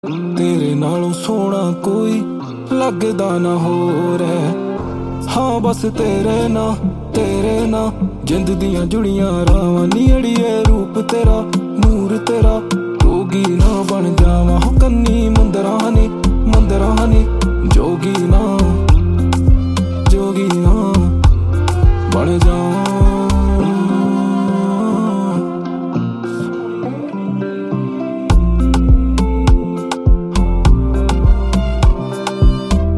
तेरे नालों सोना कोई लगदा ना होर है। हाँ बस तेरे ना जिंद दियां जुड़ियां रावां नी अड़िए रूप तेरा नूर तेरा रोगी ना बन जावां हो कन्नी मुंदरां ने